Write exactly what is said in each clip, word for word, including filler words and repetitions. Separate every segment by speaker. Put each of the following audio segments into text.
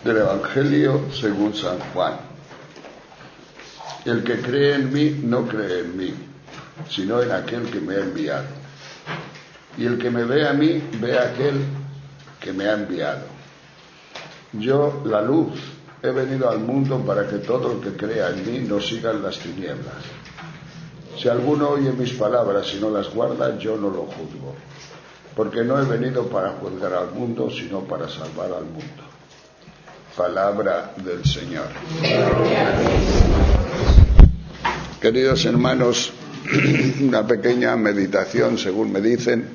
Speaker 1: Del Evangelio según San Juan. El que cree en mí no cree en mí, sino en aquel que me ha enviado. Y el que me ve a mí, ve a aquel que me ha enviado. Yo, la luz, he venido al mundo para que todo el que crea en mí no siga en las tinieblas. Si alguno oye mis palabras y no las guarda, yo no lo juzgo, porque no he venido para juzgar al mundo, sino para salvar al mundo. Palabra del Señor. Queridos hermanos, una pequeña meditación, según me dicen,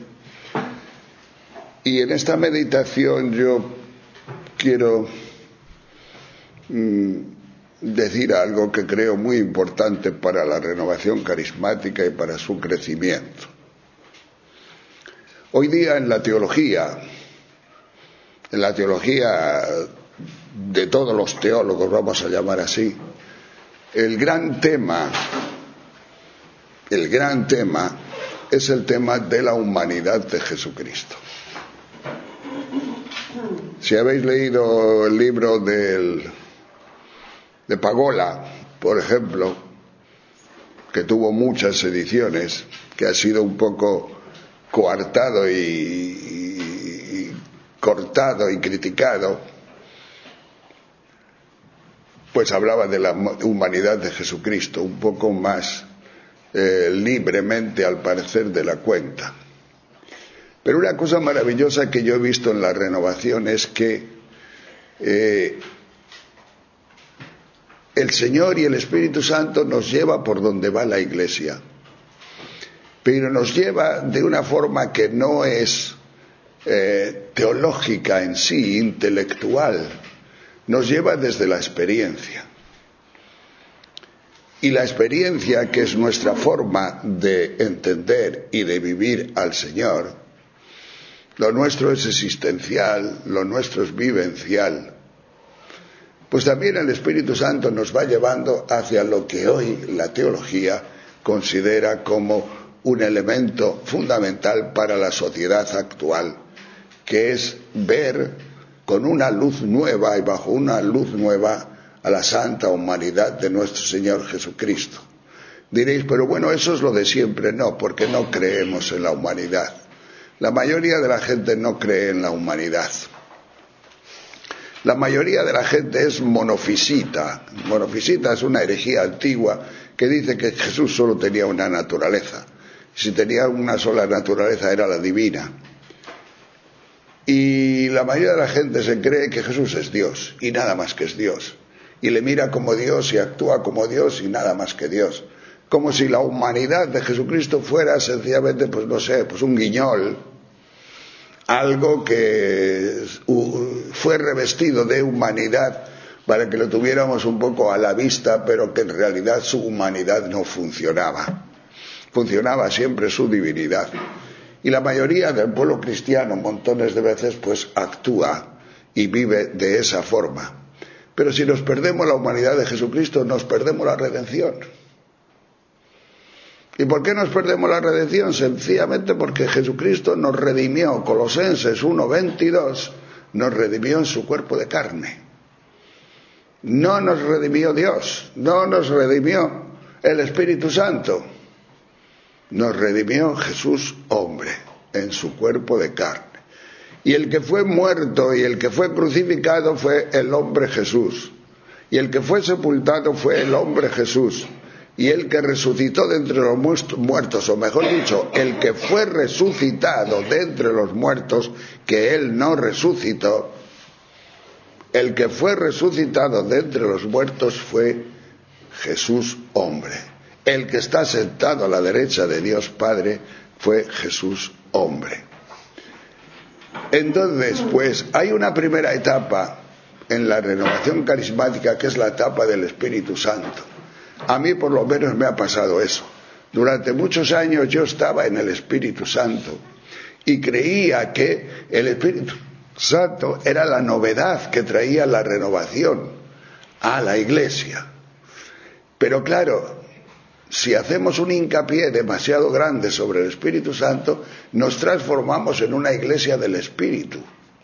Speaker 1: y en esta meditación yo quiero mmm, decir algo que creo muy importante para la renovación carismática y para su crecimiento. Hoy día en la teología, en la teología de todos los teólogos, vamos a llamar así, el gran tema, el gran tema es el tema de la humanidad de Jesucristo. Si habéis leído el libro del, de Pagola, por ejemplo, que tuvo muchas ediciones, que ha sido un poco coartado y, y, y cortado y criticado, pues hablaba de la humanidad de Jesucristo, un poco más eh, libremente, al parecer, de la cuenta. Pero una cosa maravillosa que yo he visto en la renovación es que eh, el Señor y el Espíritu Santo nos lleva por donde va la Iglesia, pero nos lleva de una forma que no es eh, teológica en sí, intelectual, nos lleva desde la experiencia. Y la experiencia, que es nuestra forma de entender y de vivir al Señor, lo nuestro es existencial, lo nuestro es vivencial, pues también el Espíritu Santo nos va llevando hacia lo que hoy la teología considera como un elemento fundamental para la sociedad actual, que es ver con una luz nueva y bajo una luz nueva a la santa humanidad de nuestro Señor Jesucristo. Diréis, pero bueno, eso es lo de siempre. No, porque no creemos en la humanidad. La mayoría de la gente no cree en la humanidad. La mayoría de la gente es monofisita. Monofisita es una herejía antigua que dice que Jesús solo tenía una naturaleza. Si tenía una sola naturaleza era la divina. Y la mayoría de la gente se cree que Jesús es Dios y nada más que es Dios. Y le mira como Dios y actúa como Dios y nada más que Dios. Como si la humanidad de Jesucristo fuera sencillamente, pues no sé, pues un guiñol. Algo que fue revestido de humanidad para que lo tuviéramos un poco a la vista, pero que en realidad su humanidad no funcionaba. Funcionaba siempre su divinidad. Y la mayoría del pueblo cristiano, montones de veces, pues actúa y vive de esa forma. Pero si nos perdemos la humanidad de Jesucristo, nos perdemos la redención. ¿Y por qué nos perdemos la redención? Sencillamente porque Jesucristo nos redimió. Colosenses uno veintidós nos redimió en su cuerpo de carne. No nos redimió Dios, no nos redimió el Espíritu Santo. Nos redimió Jesús hombre en su cuerpo de carne. Y el que fue muerto y el que fue crucificado fue el hombre Jesús. Y el que fue sepultado fue el hombre Jesús. Y el que resucitó de entre los muertos, o mejor dicho, el que fue resucitado de entre los muertos, que él no resucitó, el que fue resucitado de entre los muertos fue Jesús hombre. El que está sentado a la derecha de Dios Padre fue Jesús hombre. Entonces, pues, hay una primera etapa en la renovación carismática que es la etapa del Espíritu Santo. A mí por lo menos me ha pasado eso. Durante muchos años yo estaba en el Espíritu Santo y creía que el Espíritu Santo era la novedad que traía la renovación a la Iglesia. Pero claro, si hacemos un hincapié demasiado grande sobre el Espíritu Santo, nos transformamos en una iglesia del Espíritu.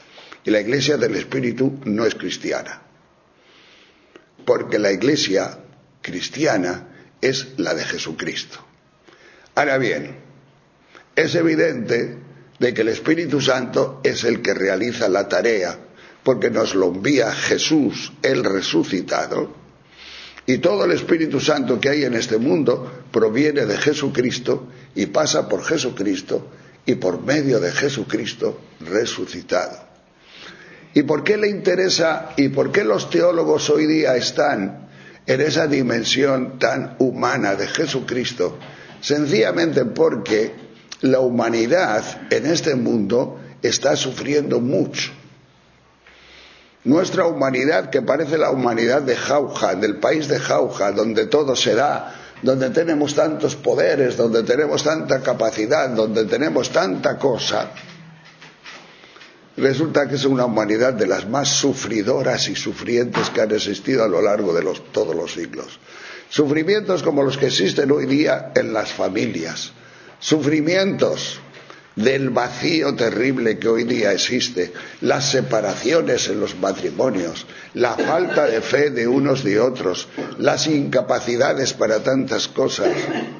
Speaker 1: Y la iglesia del Espíritu no es cristiana. Porque la iglesia cristiana es la de Jesucristo. Ahora bien, es evidente de que el Espíritu Santo es el que realiza la tarea, porque nos lo envía Jesús, el resucitado, y todo el Espíritu Santo que hay en este mundo proviene de Jesucristo y pasa por Jesucristo y por medio de Jesucristo resucitado. ¿Y por qué le interesa y por qué los teólogos hoy día están en esa dimensión tan humana de Jesucristo? Sencillamente porque la humanidad en este mundo está sufriendo mucho. Nuestra humanidad, que parece la humanidad de Jauja, del país de Jauja, donde todo se da, donde tenemos tantos poderes, donde tenemos tanta capacidad, donde tenemos tanta cosa, resulta que es una humanidad de las más sufridoras y sufrientes que han existido a lo largo de los, todos los siglos. Sufrimientos como los que existen hoy día en las familias, sufrimientos del vacío terrible que hoy día existe, las separaciones en los matrimonios, la falta de fe de unos de otros, las incapacidades para tantas cosas,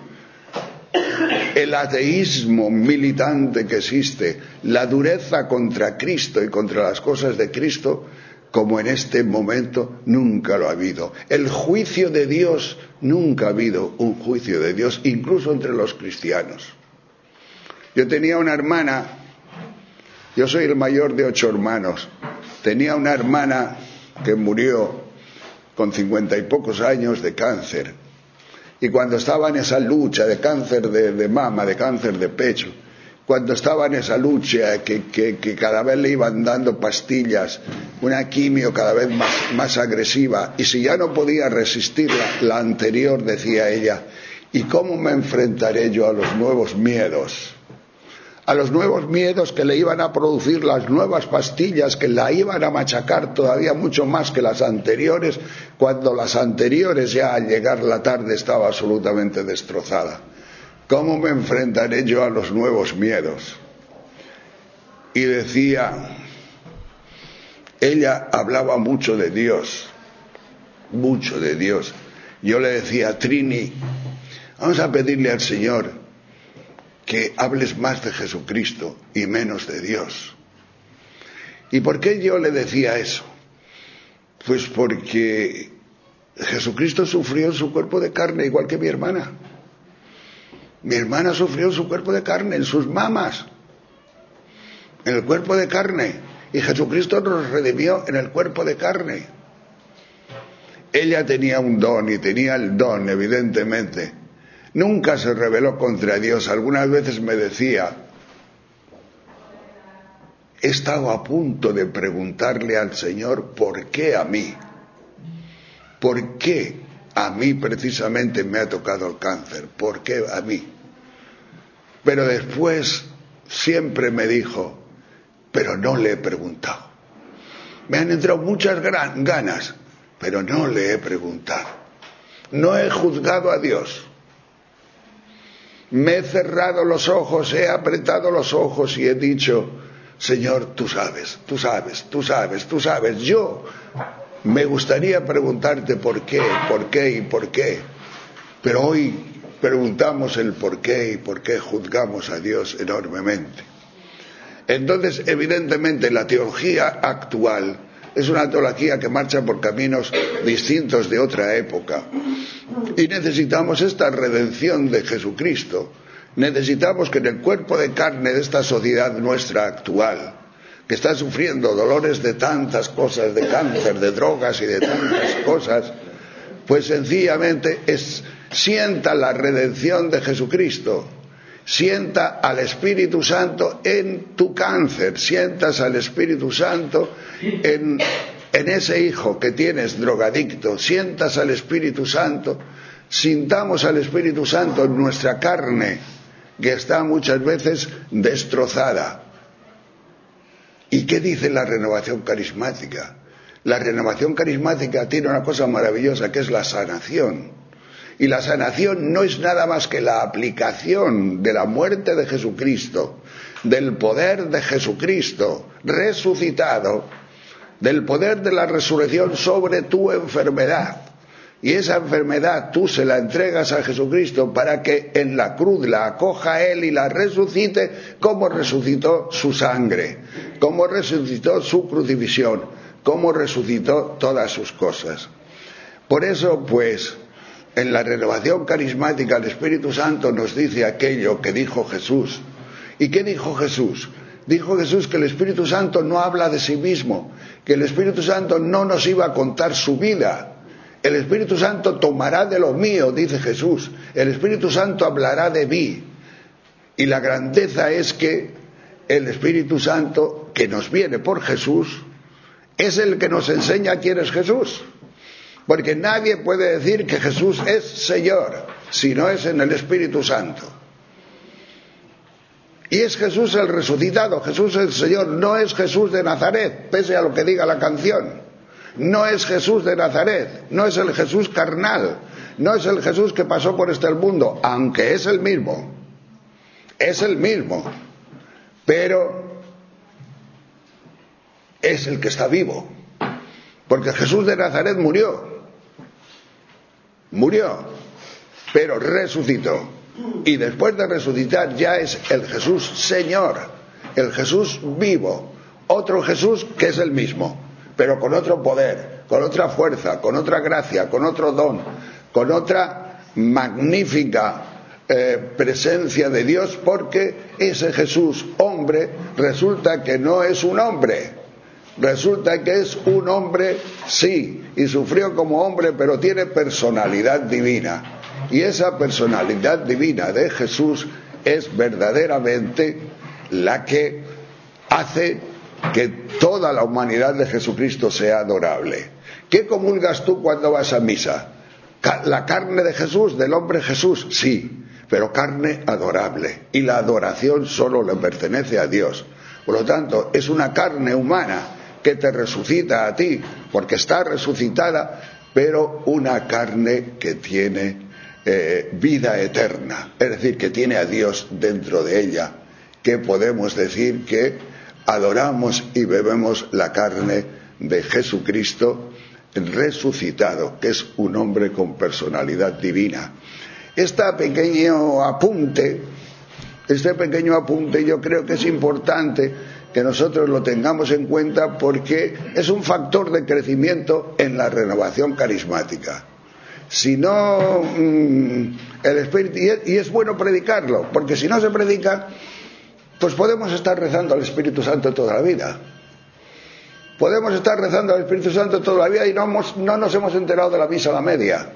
Speaker 1: el ateísmo militante que existe, la dureza contra Cristo y contra las cosas de Cristo, como en este momento nunca lo ha habido. El juicio de Dios, nunca ha habido un juicio de Dios, incluso entre los cristianos. Yo tenía una hermana, yo soy el mayor de ocho hermanos, tenía una hermana que murió con cincuenta y pocos años de cáncer. Y cuando estaba en esa lucha de cáncer de, de mama, de cáncer de pecho, cuando estaba en esa lucha que, que, que cada vez le iban dando pastillas, una quimio cada vez más, más agresiva, y si ya no podía resistir la, la anterior, decía ella, ¿y cómo me enfrentaré yo a los nuevos miedos? A los nuevos miedos que le iban a producir las nuevas pastillas, que la iban a machacar todavía mucho más que las anteriores, cuando las anteriores ya al llegar la tarde estaba absolutamente destrozada. ¿Cómo me enfrentaré yo a los nuevos miedos? Y decía, ella hablaba mucho de Dios, mucho de Dios. Yo le decía, Trini, vamos a pedirle al Señor que hables más de Jesucristo y menos de Dios. ¿Y por qué yo le decía eso? Pues porque Jesucristo sufrió en su cuerpo de carne igual que mi hermana. Mi hermana sufrió en su cuerpo de carne, en sus mamas, en el cuerpo de carne, y Jesucristo nos redimió en el cuerpo de carne. Ella tenía un don y tenía el don, evidentemente. Nunca se rebeló contra Dios. Algunas veces me decía, he estado a punto de preguntarle al Señor, ¿por qué a mí? ¿Por qué a mí precisamente me ha tocado el cáncer? ¿Por qué a mí? Pero después siempre me dijo, pero no le he preguntado. Me han entrado muchas ganas, pero no le he preguntado. No he juzgado a Dios. Me he cerrado los ojos, he apretado los ojos y he dicho, Señor, tú sabes, tú sabes, tú sabes, tú sabes. Yo me gustaría preguntarte por qué, por qué y por qué. Pero hoy preguntamos el por qué y por qué juzgamos a Dios enormemente. Entonces, evidentemente, la teología actual es una teología que marcha por caminos distintos de otra época. Y necesitamos esta redención de Jesucristo. Necesitamos que en el cuerpo de carne de esta sociedad nuestra actual, que está sufriendo dolores de tantas cosas, de cáncer, de drogas y de tantas cosas, pues sencillamente es, sienta la redención de Jesucristo. Sienta al Espíritu Santo en tu cáncer, sientas al Espíritu Santo en, en ese hijo que tienes drogadicto, sientas al Espíritu Santo, sintamos al Espíritu Santo en nuestra carne, que está muchas veces destrozada. ¿Y qué dice la renovación carismática? La renovación carismática tiene una cosa maravillosa, que es la sanación. Y la sanación no es nada más que la aplicación de la muerte de Jesucristo, del poder de Jesucristo resucitado, del poder de la resurrección sobre tu enfermedad. Y esa enfermedad tú se la entregas a Jesucristo para que en la cruz la acoja Él y la resucite como resucitó su sangre, como resucitó su crucifixión, como resucitó todas sus cosas. Por eso, pues, en la renovación carismática el Espíritu Santo nos dice aquello que dijo Jesús. ¿Y qué dijo Jesús? Dijo Jesús que el Espíritu Santo no habla de sí mismo, que el Espíritu Santo no nos iba a contar su vida. El Espíritu Santo tomará de lo mío, dice Jesús. El Espíritu Santo hablará de mí. Y la grandeza es que el Espíritu Santo, que nos viene por Jesús, es el que nos enseña quién es Jesús. Porque nadie puede decir que Jesús es Señor si no es en el Espíritu Santo. Y es Jesús el resucitado, Jesús el Señor, no es Jesús de Nazaret, pese a lo que diga la canción. No es Jesús de Nazaret, no es el Jesús carnal, no es el Jesús que pasó por este mundo, aunque es el mismo, es el mismo, pero es el que está vivo, porque Jesús de Nazaret murió, murió, pero resucitó, y después de resucitar ya es el Jesús Señor, el Jesús vivo, otro Jesús que es el mismo, pero con otro poder, con otra fuerza, con otra gracia, con otro don, con otra magnífica eh, presencia de Dios, porque ese Jesús hombre resulta que no es un hombre, resulta que es un hombre, sí, y sufrió como hombre, pero tiene personalidad divina, y esa personalidad divina de Jesús es verdaderamente la que hace que toda la humanidad de Jesucristo sea adorable. ¿Qué comulgas tú cuando vas a misa? ¿La carne de Jesús, del hombre Jesús? Sí, pero carne adorable. Y la adoración solo le pertenece a Dios. Por lo tanto, es una carne humana que te resucita a ti, porque está resucitada, pero una carne que tiene eh, vida eterna. Es decir, que tiene a Dios dentro de ella, que podemos decir que adoramos y bebemos la carne de Jesucristo resucitado, que es un hombre con personalidad divina. Este pequeño apunte, este pequeño apunte yo creo que es importante que nosotros lo tengamos en cuenta porque es un factor de crecimiento en la renovación carismática. Si no, el Espíritu, y es, y es bueno predicarlo, porque si no se predica, pues podemos estar rezando al Espíritu Santo toda la vida. Podemos estar rezando al Espíritu Santo toda la vida y no, hemos, no nos hemos enterado de la misa a la media.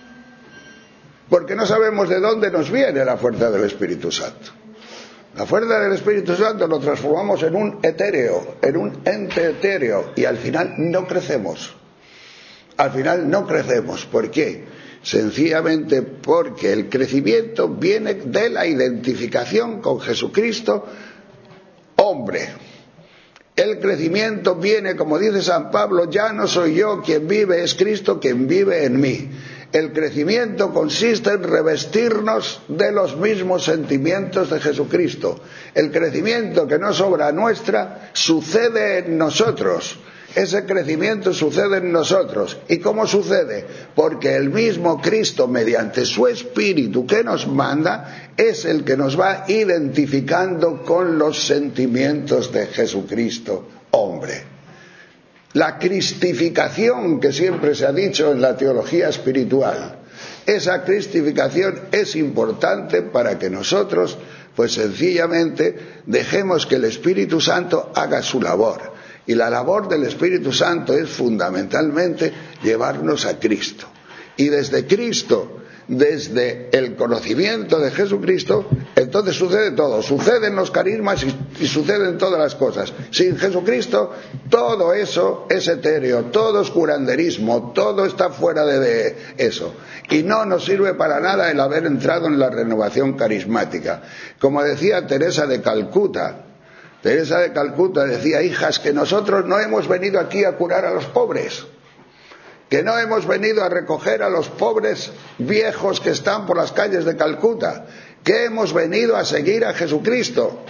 Speaker 1: Porque no sabemos de dónde nos viene la fuerza del Espíritu Santo. La fuerza del Espíritu Santo lo transformamos en un etéreo, en un ente etéreo, y al final no crecemos. Al final no crecemos. ¿Por qué? Sencillamente porque el crecimiento viene de la identificación con Jesucristo, hombre. El crecimiento viene, como dice San Pablo, ya no soy yo quien vive, es Cristo quien vive en mí. El crecimiento consiste en revestirnos de los mismos sentimientos de Jesucristo. El crecimiento que no es obra nuestra sucede en nosotros. Ese crecimiento sucede en nosotros. ¿Y cómo sucede? Porque el mismo Cristo, mediante su Espíritu que nos manda, es el que nos va identificando con los sentimientos de Jesucristo, hombre. La cristificación que siempre se ha dicho en la teología espiritual, esa cristificación es importante para que nosotros, pues sencillamente, dejemos que el Espíritu Santo haga su labor. Y la labor del Espíritu Santo es fundamentalmente llevarnos a Cristo. Y desde Cristo, desde el conocimiento de Jesucristo, entonces sucede todo. Suceden los carismas y, y suceden todas las cosas. Sin Jesucristo, todo eso es etéreo, todo es curanderismo, todo está fuera de, de eso. Y no nos sirve para nada el haber entrado en la renovación carismática. Como decía Teresa de Calcuta, Teresa de Calcuta decía: hijas, que nosotros no hemos venido aquí a curar a los pobres, que no hemos venido a recoger a los pobres viejos que están por las calles de Calcuta, que hemos venido a seguir a Jesucristo.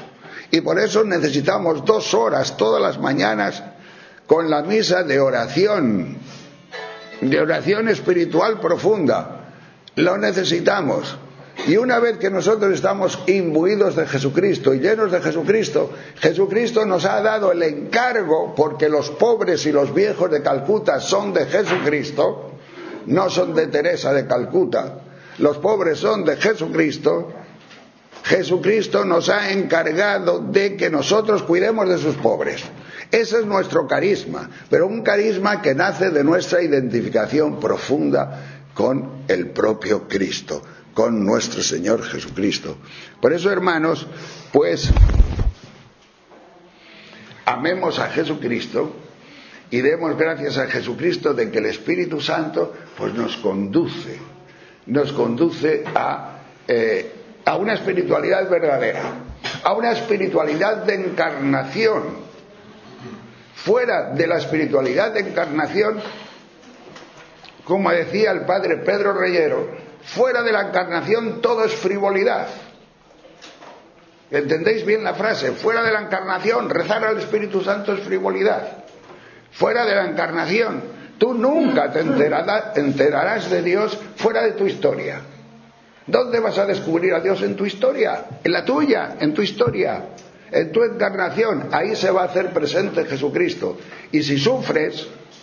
Speaker 1: Y por eso necesitamos dos horas todas las mañanas con la misa de oración, de oración espiritual profunda. Lo necesitamos. Y una vez que nosotros estamos imbuidos de Jesucristo y llenos de Jesucristo, Jesucristo nos ha dado el encargo, porque los pobres y los viejos de Calcuta son de Jesucristo, no son de Teresa de Calcuta, los pobres son de Jesucristo. Jesucristo nos ha encargado de que nosotros cuidemos de sus pobres. Ese es nuestro carisma, pero un carisma que nace de nuestra identificación profunda con el propio Cristo, con nuestro Señor Jesucristo. Por eso, hermanos, pues amemos a Jesucristo y demos gracias a Jesucristo de que el Espíritu Santo pues nos conduce, nos conduce a, eh, a una espiritualidad verdadera, a una espiritualidad de encarnación. Fuera de la espiritualidad de encarnación, como decía el padre Pedro Reyero, fuera de la encarnación todo es frivolidad. ¿Entendéis bien la frase? Fuera de la encarnación, rezar al Espíritu Santo es frivolidad. Fuera de la encarnación, tú nunca te enterarás, enterarás de Dios fuera de tu historia. ¿Dónde vas a descubrir a Dios? En tu historia, en la tuya, en tu historia, en tu encarnación. Ahí se va a hacer presente Jesucristo. Y si sufres,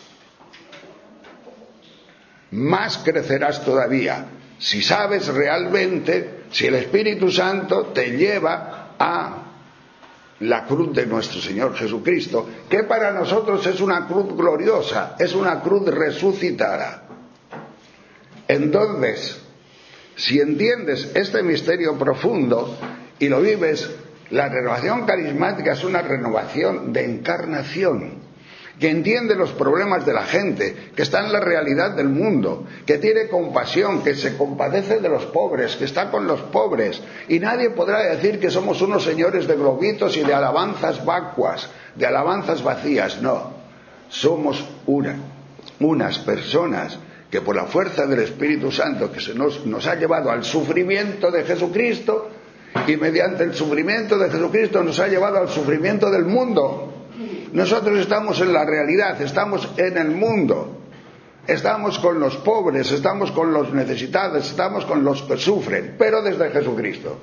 Speaker 1: más crecerás todavía. Si sabes realmente, si el Espíritu Santo te lleva a la cruz de nuestro Señor Jesucristo, que para nosotros es una cruz gloriosa, es una cruz resucitada. Entonces, si entiendes este misterio profundo y lo vives, la renovación carismática es una renovación de encarnación, que entiende los problemas de la gente, que está en la realidad del mundo, que tiene compasión, que se compadece de los pobres, que está con los pobres. Y nadie podrá decir que somos unos señores de globitos y de alabanzas vacuas, de alabanzas vacías. No, somos una, unas personas que por la fuerza del Espíritu Santo que se nos, nos ha llevado al sufrimiento de Jesucristo, y mediante el sufrimiento de Jesucristo nos ha llevado al sufrimiento del mundo. Nosotros estamos en la realidad, estamos en el mundo, estamos con los pobres, estamos con los necesitados, estamos con los que sufren, pero desde Jesucristo.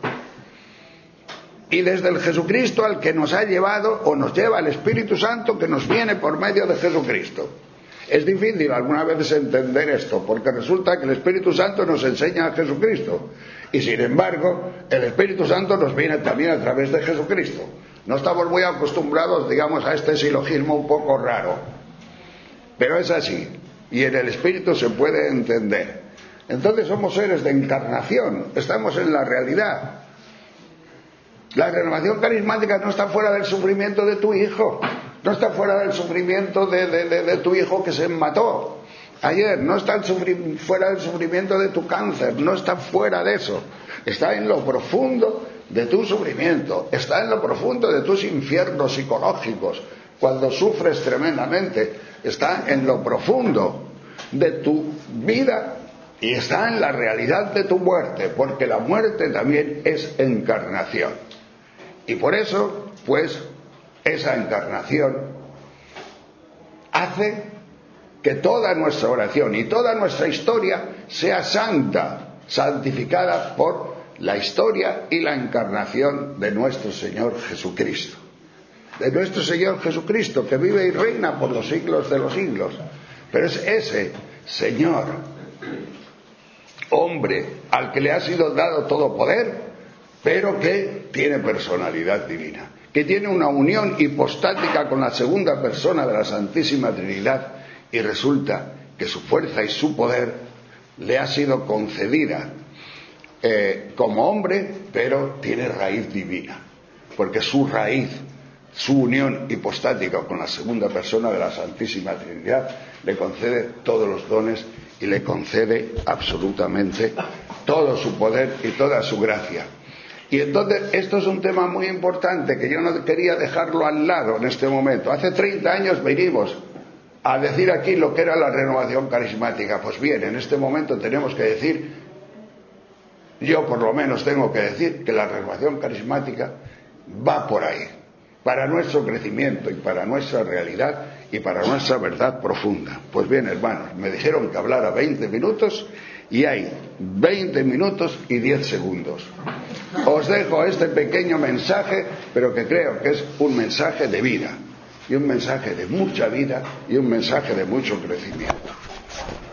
Speaker 1: Y desde el Jesucristo al que nos ha llevado o nos lleva el Espíritu Santo, que nos viene por medio de Jesucristo. Es difícil algunas veces entender esto, porque resulta que el Espíritu Santo nos enseña a Jesucristo, y sin embargo el Espíritu Santo nos viene también a través de Jesucristo. No estamos muy acostumbrados, digamos, a este silogismo un poco raro, pero es así, y en el Espíritu se puede entender. Entonces somos seres de encarnación, estamos en la realidad. La renovación carismática no está fuera del sufrimiento de tu hijo, no está fuera del sufrimiento de, de, de, de tu hijo que se mató ayer, no está el sufri- fuera del sufrimiento de tu cáncer, no está fuera de eso, está en lo profundo de tu sufrimiento, está en lo profundo de tus infiernos psicológicos, cuando sufres tremendamente, está en lo profundo de tu vida y está en la realidad de tu muerte, porque la muerte también es encarnación. Y por eso, pues, esa encarnación hace que toda nuestra oración y toda nuestra historia sea santa, santificada por la historia y la encarnación de nuestro Señor Jesucristo. De nuestro Señor Jesucristo, que vive y reina por los siglos de los siglos. Pero es ese Señor, hombre, al que le ha sido dado todo poder, pero que tiene personalidad divina, que tiene una unión hipostática con la segunda persona de la Santísima Trinidad, y resulta que su fuerza y su poder le ha sido concedida eh, como hombre, pero tiene raíz divina, porque su raíz, su unión hipostática con la segunda persona de la Santísima Trinidad le concede todos los dones y le concede absolutamente todo su poder y toda su gracia. Y entonces esto es un tema muy importante que yo no quería dejarlo al lado en este momento. Hace treinta años venimos a decir aquí lo que era la renovación carismática. Pues bien, en este momento tenemos que decir, yo por lo menos tengo que decir, que la renovación carismática va por ahí, para nuestro crecimiento y para nuestra realidad y para nuestra verdad profunda. Pues bien, hermanos, me dijeron que hablara veinte minutos y hay veinte minutos y diez segundos. Os dejo este pequeño mensaje, pero que creo que es un mensaje de vida, y un mensaje de mucha vida, y un mensaje de mucho crecimiento.